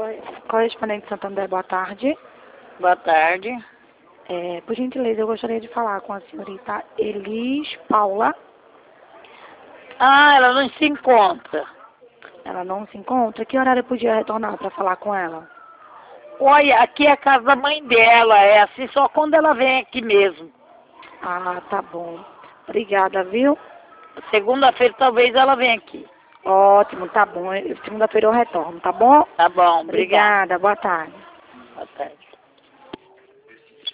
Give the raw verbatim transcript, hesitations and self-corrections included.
Oi. Correspondente Santander, boa tarde. Boa tarde. É, por gentileza, eu gostaria de falar com a senhorita Elis Paula. Ah, ela não se encontra. Ela não se encontra? Que horário eu podia retornar para falar com ela? Olha, aqui é a casa da mãe dela, é assim só quando ela vem aqui mesmo. Ah, tá bom. Obrigada, viu? Segunda-feira talvez ela venha aqui. Ótimo, tá bom. Segunda-feira eu retorno, tá bom? Tá bom, obrigada. Obrigada, boa tarde. Boa tarde.